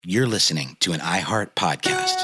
You're listening to an iHeart podcast.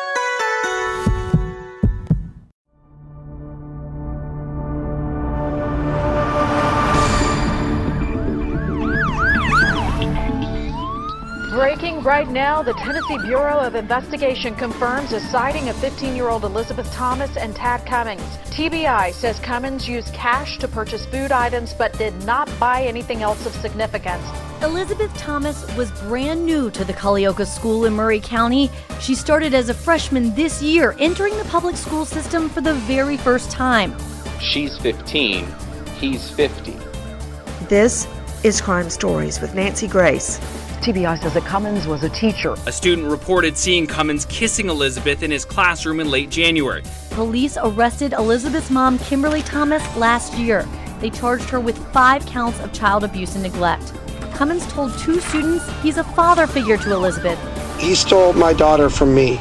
Breaking right now, the Tennessee Bureau of Investigation confirms a sighting of 15-year-old Elizabeth Thomas and Tad Cummings. TBI says Cummings used cash to purchase food items but did not buy anything else of significance. Elizabeth Thomas was brand new to the Culleoka School in Murray County. She started as a freshman this year, entering the public school system for the very first time. She's 15, he's 50. This is Crime Stories with Nancy Grace. TBI says that Cummings was a teacher. A student reported seeing Cummings kissing Elizabeth in his classroom in late January. Police arrested Elizabeth's mom, Kimberly Thomas, last year. They charged her with 5 counts of child abuse and neglect. Cummings told 2 students he's a father figure to Elizabeth. He stole my daughter from me.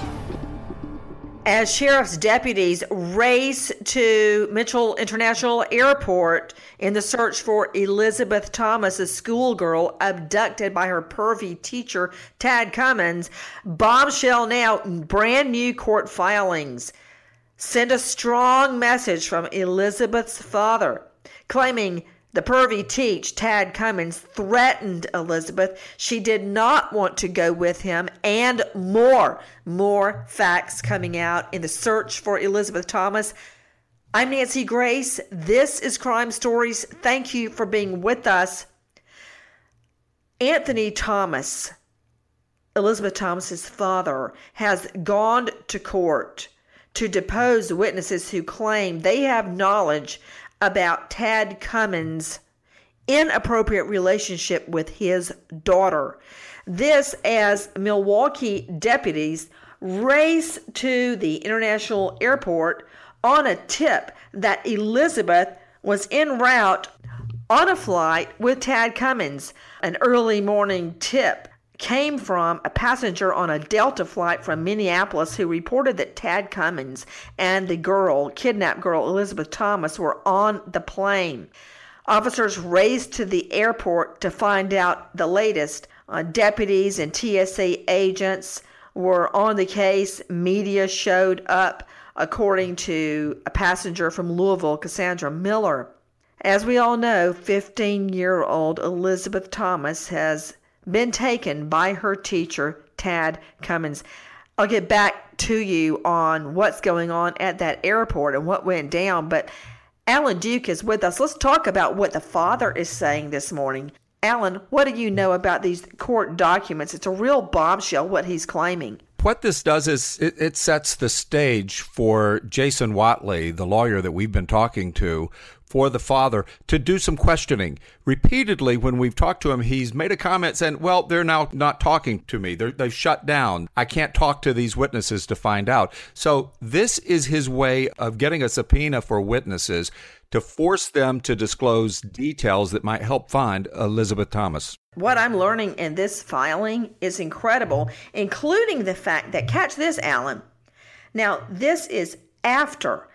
As sheriff's deputies race to Mitchell International Airport in the search for Elizabeth Thomas, a schoolgirl abducted by her pervy teacher, Tad Cummings, bombshell now, brand new court filings send a strong message from Elizabeth's father, claiming the pervy teach, Tad Cummings, threatened Elizabeth. She did not want to go with him, and more facts coming out in the search for Elizabeth Thomas. I'm Nancy Grace. This is Crime Stories. Thank you for being with us. Anthony Thomas, Elizabeth Thomas's father, has gone to court to depose witnesses who claim they have knowledge about Tad Cummings' inappropriate relationship with his daughter. This as Milwaukee deputies race to the international airport on a tip that Elizabeth was en route on a flight with Tad Cummings. An early morning tip came from a passenger on a Delta flight from Minneapolis who reported that Tad Cummings and the kidnapped girl Elizabeth Thomas, were on the plane. Officers raced to the airport to find out the latest. Deputies and TSA agents were on the case. Media showed up, according to a passenger from Louisville, Cassandra Miller. As we all know, 15-year-old Elizabeth Thomas has been taken by her teacher, Tad Cummings. I'll get back to you on what's going on at that airport and what went down, but Alan Duke is with us. Let's talk about what the father is saying this morning. Alan, what do you know about these court documents? It's a real bombshell what he's claiming. What this does is it sets the stage for Jason Watley, the lawyer that we've been talking to, for the father to do some questioning. Repeatedly, when we've talked to him, he's made a comment saying, well, they're now not talking to me. They've shut down. I can't talk to these witnesses to find out. So this is his way of getting a subpoena for witnesses to force them to disclose details that might help find Elizabeth Thomas. What I'm learning in this filing is incredible, including the fact that, catch this, Alan. Now, this is after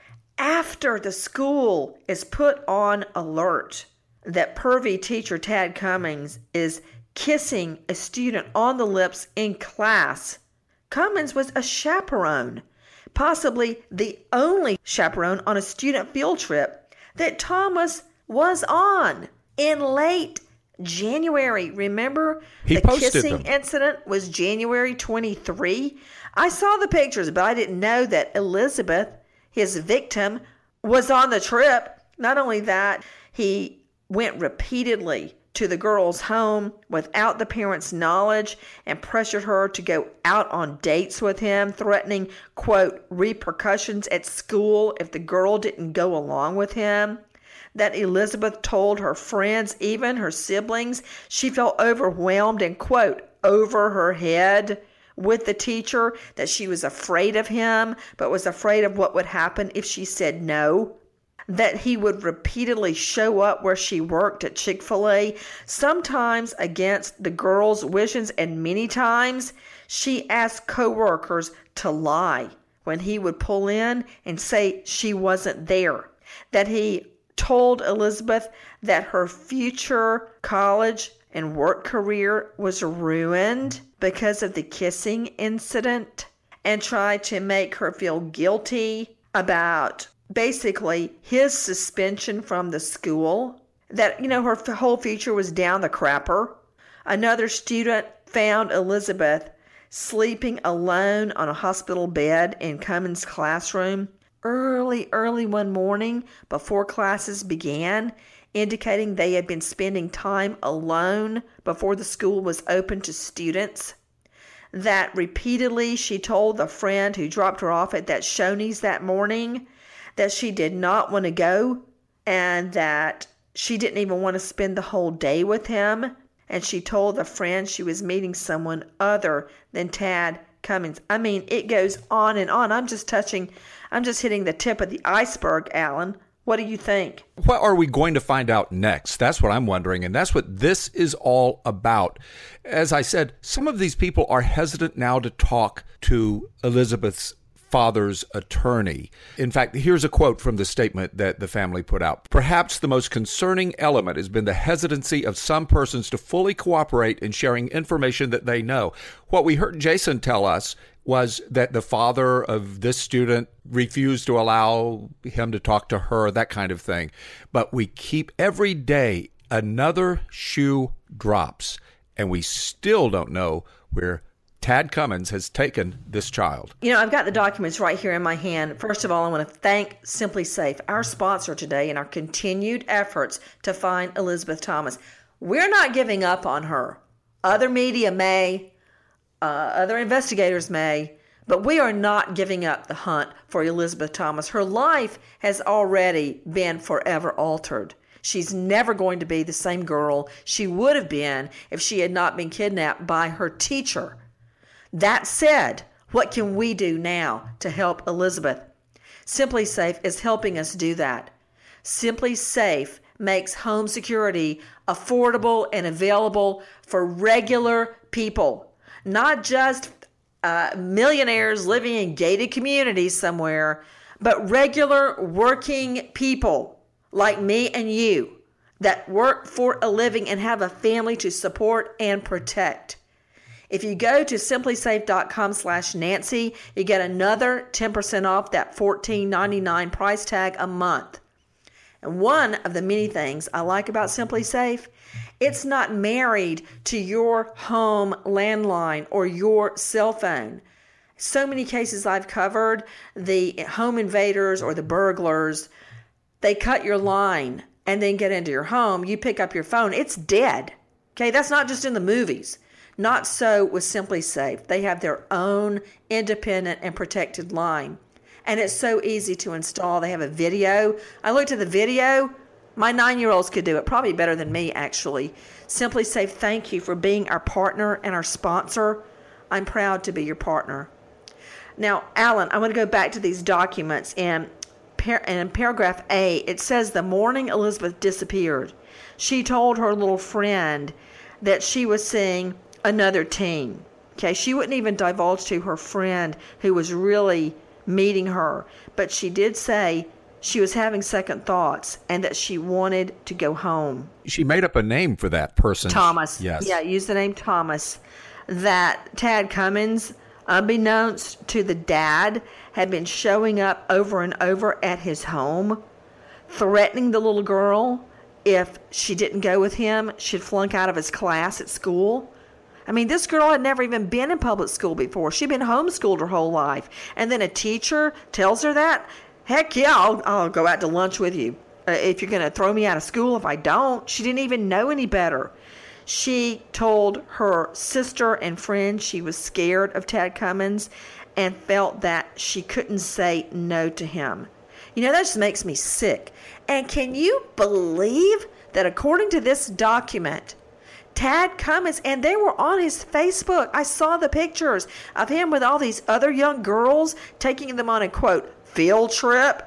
the school is put on alert that pervy teacher Tad Cummings is kissing a student on the lips in class. Cummings was a chaperone, possibly the only chaperone on a student field trip that Thomas was on in late January. Remember, the kissing incident was January 23. I saw the pictures, but I didn't know that Elizabeth, his victim, was on the trip. Not only that, he went repeatedly to the girl's home without the parents' knowledge and pressured her to go out on dates with him, threatening, quote, repercussions at school if the girl didn't go along with him. That Elizabeth told her friends, even her siblings, she felt overwhelmed and, quote, over her head with the teacher, that she was afraid of him, but was afraid of what would happen if she said no. That he would repeatedly show up where she worked at Chick-fil-A, sometimes against the girl's wishes, and many times she asked coworkers to lie when he would pull in and say she wasn't there. That he told Elizabeth that her future college and work career was ruined because of the kissing incident, and tried to make her feel guilty about basically his suspension from the school, that, her whole future was down the crapper. Another student found Elizabeth sleeping alone on a hospital bed in Cummins' classroom early one morning before classes began, indicating they had been spending time alone before the school was open to students. That repeatedly she told the friend who dropped her off at that Shoney's that morning that she did not want to go, and that she didn't even want to spend the whole day with him. And she told the friend she was meeting someone other than Tad Cummins. I mean, it goes on and on. I'm just hitting the tip of the iceberg, Alan. What do you think? What are we going to find out next? That's what I'm wondering, and that's what this is all about. As I said, some of these people are hesitant now to talk to Elizabeth's father's attorney. In fact, here's a quote from the statement that the family put out. Perhaps the most concerning element has been the hesitancy of some persons to fully cooperate in sharing information that they know. What we heard Jason tell us was that the father of this student refused to allow him to talk to her, that kind of thing. But we keep every day another shoe drops, and we still don't know where Tad Cummins has taken this child. I've got the documents right here in my hand. First of all, I want to thank SimpliSafe, our sponsor today, in our continued efforts to find Elizabeth Thomas. We're not giving up on her. Other media may, other investigators may, but we are not giving up the hunt for Elizabeth Thomas. Her life has already been forever altered. She's never going to be the same girl she would have been if she had not been kidnapped by her teacher. That said, what can we do now to help Elizabeth? SimpliSafe is helping us do that. SimpliSafe makes home security affordable and available for regular people, not just millionaires living in gated communities somewhere, but regular working people like me and you that work for a living and have a family to support and protect. If you go to SimpliSafe.com/Nancy, you get another 10% off that $14.99 price tag a month. And one of the many things I like about SimpliSafe, it's not married to your home landline or your cell phone. So many cases I've covered, the home invaders or the burglars, they cut your line and then get into your home. You pick up your phone, it's dead. Okay, that's not just in the movies. Not so with SimpliSafe. They have their own independent and protected line. And it's so easy to install. They have a video. I looked at the video. My 9-year-olds could do it probably better than me, actually. SimpliSafe, thank you for being our partner and our sponsor. I'm proud to be your partner. Now, Alan, I want to go back to these documents. In paragraph A, it says the morning Elizabeth disappeared, she told her little friend that she was seeing another teen. Okay, she wouldn't even divulge to her friend who was really meeting her, but she did say she was having second thoughts and that she wanted to go home. She made up a name for that person. Thomas. Yes. Yeah, use the name Thomas. That Tad Cummins, unbeknownst to the dad, had been showing up over and over at his home, threatening the little girl if she didn't go with him, she'd flunk out of his class at school. I mean, this girl had never even been in public school before. She'd been homeschooled her whole life. And then a teacher tells her that? Heck yeah, I'll go out to lunch with you. If you're going to throw me out of school if I don't. She didn't even know any better. She told her sister and friend she was scared of Tad Cummins and felt that she couldn't say no to him. That just makes me sick. And can you believe that according to this document, Tad Cummins, and they were on his Facebook. I saw the pictures of him with all these other young girls, taking them on a, quote, field trip.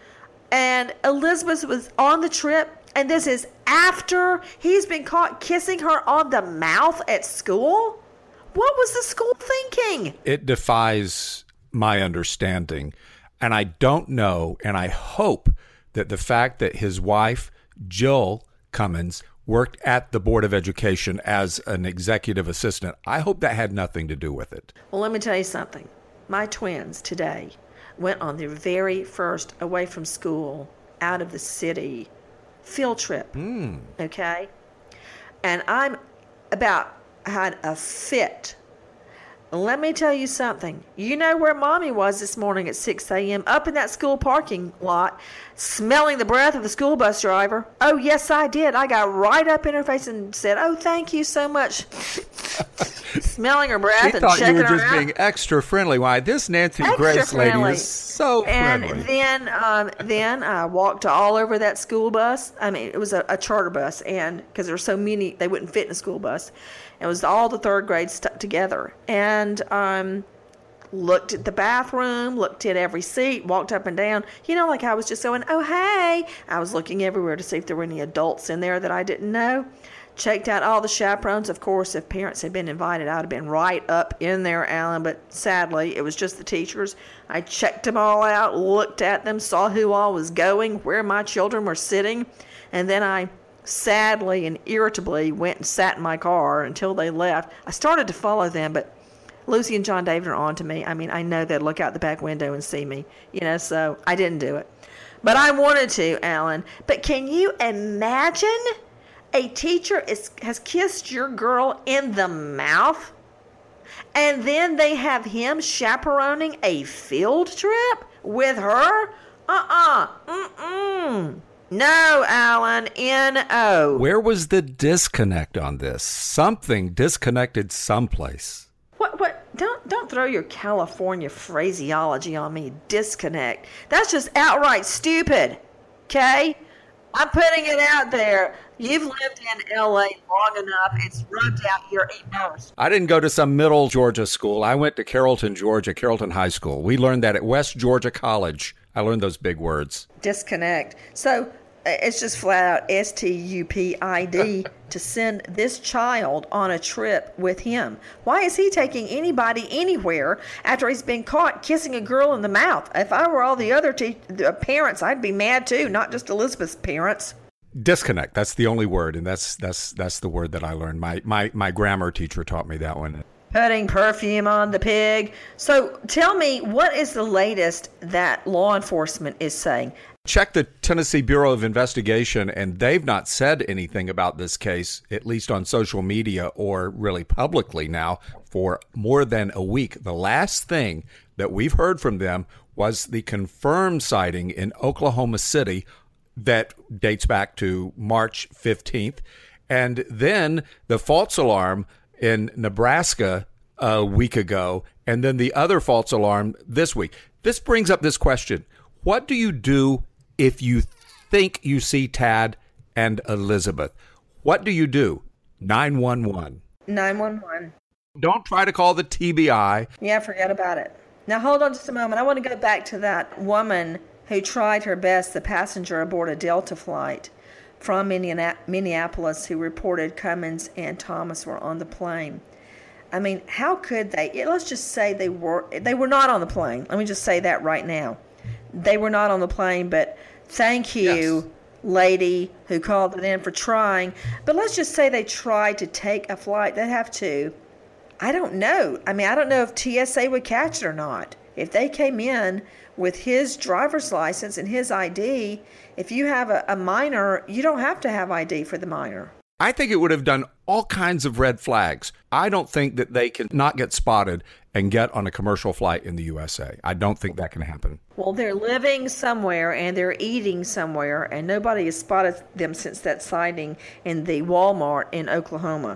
And Elizabeth was on the trip, and this is after he's been caught kissing her on the mouth at school? What was the school thinking? It defies my understanding. And I don't know, and I hope that the fact that his wife, Jill Cummins, worked at the Board of Education as an executive assistant. I hope that had nothing to do with it. Well, let me tell you something. My twins today went on their very first away from school, out of the city field trip. Okay? And I'm had a fit. Let me tell you something. You know where Mommy was this morning at 6 a.m. up in that school parking lot, smelling the breath of the school bus driver. Oh, yes, I did. I got right up in her face and said, "Oh, thank you so much." Smelling her breath and checking her out. She thought you were just being extra friendly. Why, this Nancy Grace lady is so friendly. And then I walked all over that school bus. I mean, it was a charter bus, and because there were so many, they wouldn't fit in a school bus. It was all the third grade stuck together. And looked at the bathroom, looked at every seat, walked up and down. You know, like I was just going, "Oh, hey." I was looking everywhere to see if there were any adults in there that I didn't know. Checked out all the chaperones. Of course, if parents had been invited, I would have been right up in there, Alan. But sadly, it was just the teachers. I checked them all out, looked at them, saw who all was going, where my children were sitting. And then I sadly and irritably went and sat in my car until they left. I started to follow them, but Lucy and John David are on to me. I mean, I know they'd look out the back window and see me, so I didn't do it. But I wanted to, Alan. But can you imagine a teacher has kissed your girl in the mouth, and then they have him chaperoning a field trip with her? No, Alan, N-O. Where was the disconnect on this? Something disconnected someplace. What? Don't throw your California phraseology on me. Disconnect. That's just outright stupid. Okay? I'm putting it out there. You've lived in L.A. long enough. It's rubbed out your nose. I didn't go to some middle Georgia school. I went to Carrollton, Georgia, Carrollton High School. We learned that at West Georgia College. I learned those big words. Disconnect. So it's just flat out STUPID to send this child on a trip with him. Why is he taking anybody anywhere after he's been caught kissing a girl in the mouth? If I were all the other parents, I'd be mad too, not just Elizabeth's parents. Disconnect. That's the only word, and that's the word that I learned. My grammar teacher taught me that one. Putting perfume on the pig. So tell me, what is the latest that law enforcement is saying? Check the Tennessee Bureau of Investigation, and they've not said anything about this case, at least on social media or really publicly now, for more than a week. The last thing that we've heard from them was the confirmed sighting in Oklahoma City that dates back to March 15th. And then the false alarm in Nebraska a week ago, and then the other false alarm this week. This brings up this question. What do you do if you think you see Tad and Elizabeth? What do you do? 911. 911. Don't try to call the TBI. Yeah, forget about it. Now, hold on just a moment. I want to go back to that woman who tried her best, the passenger aboard a Delta flight from Minneapolis, who reported Cummins and Thomas were on the plane. I mean, how could they? Let's just say they were not on the plane. Let me just say that right now. They were not on the plane, but thank you, lady who called it in, for trying. But let's just say they tried to take a flight. They'd have to. I don't know. I mean, I don't know if TSA would catch it or not. If they came in with his driver's license and his ID, if you have a minor, you don't have to have ID for the minor. I think it would have done all kinds of red flags. I don't think that they can not get spotted and get on a commercial flight in the USA. I don't think that can happen. Well, they're living somewhere and they're eating somewhere, and nobody has spotted them since that sighting in the Walmart in Oklahoma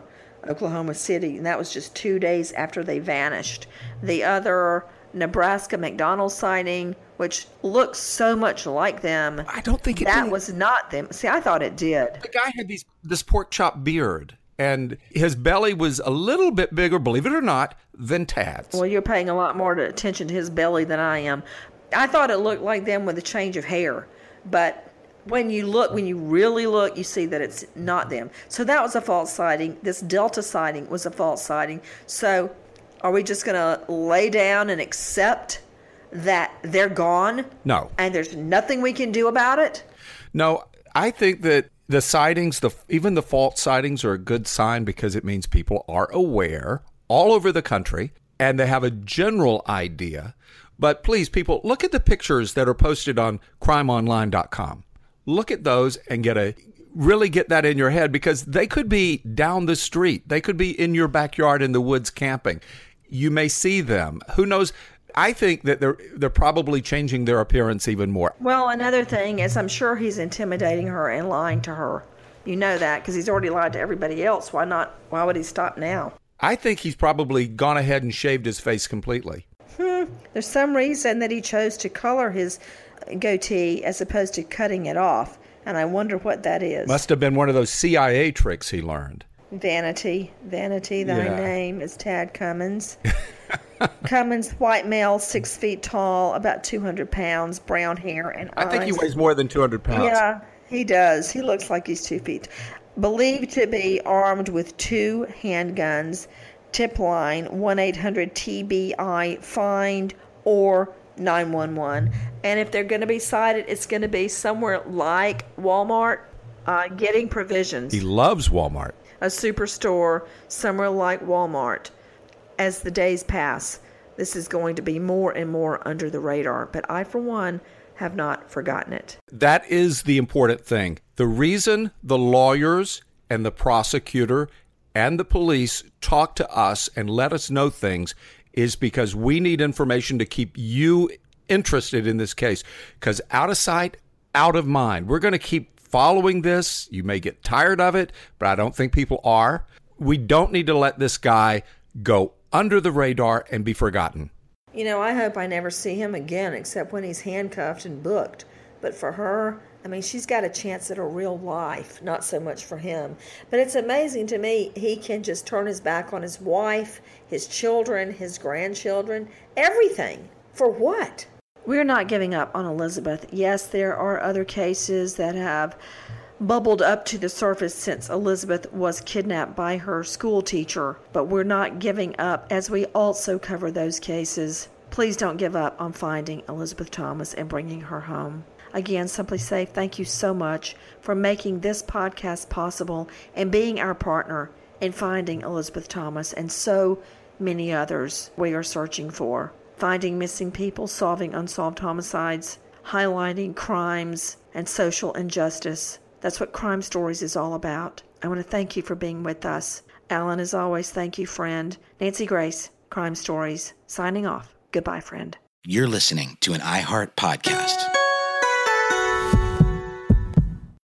City. And that was just 2 days after they vanished. The other Nebraska McDonald's sighting, which looks so much like them. I don't think it that did. was not them. See, I thought it did. The guy had this pork chop beard, and his belly was a little bit bigger, believe it or not, than Tad's. Well, you're paying a lot more attention to his belly than I am. I thought it looked like them with a change of hair, but when you really look, you see that it's not them. So that was a false sighting. This Delta sighting was a false sighting. So are we just going to lay down and accept that they're gone? No. And there's nothing we can do about it? No, I think that The sightings, even the false sightings, are a good sign because it means people are aware all over the country and they have a general idea. But please, people, look at the pictures that are posted on crimeonline.com. Look at those and really get that in your head, because they could be down the street. They could be in your backyard in the woods camping. You may see them. Who knows? I think that they're probably changing their appearance even more. Well, another thing is I'm sure he's intimidating her and lying to her. You know that because he's already lied to everybody else. Why not? Why would he stop now? I think he's probably gone ahead and shaved his face completely. There's some reason that he chose to color his goatee as opposed to cutting it off, and I wonder what that is. Must have been one of those CIA tricks he learned. Vanity, thy name is Tad Cummins. Cummins, white male, 6 feet tall, about 200 pounds, brown hair and eyes. I think he weighs more than 200 pounds. Yeah, he does. He looks like he's 2 feet. Believed to be armed with 2 handguns. Tip line 1-800-TBI find or 911. And if they're going to be sighted, it's going to be somewhere like Walmart, getting provisions. He loves Walmart. A superstore, somewhere like Walmart. As the days pass, this is going to be more and more under the radar. But I, for one, have not forgotten it. That is the important thing. The reason the lawyers and the prosecutor and the police talk to us and let us know things is because we need information to keep you interested in this case. Because out of sight, out of mind. We're going to keep following this. You may get tired of it, but I don't think people are. We don't need to let this guy go under the radar and be forgotten. You know, I hope I never see him again except when he's handcuffed and booked. But for her, I mean, she's got a chance at a real life, not so much for him. But it's amazing to me, he can just turn his back on his wife, his children, his grandchildren, everything. For what? We're not giving up on Elizabeth. Yes, there are other cases that have bubbled up to the surface since Elizabeth was kidnapped by her school teacher, but we're not giving up as we also cover those cases. Please don't give up on finding Elizabeth Thomas and bringing her home. Again, Simply Safe, thank you so much for making this podcast possible and being our partner in finding Elizabeth Thomas and so many others we are searching for. Finding missing people, solving unsolved homicides, highlighting crimes and social injustice. That's what Crime Stories is all about. I want to thank you for being with us. Alan, as always, thank you, friend. Nancy Grace, Crime Stories, signing off. Goodbye, friend. You're listening to an iHeart podcast.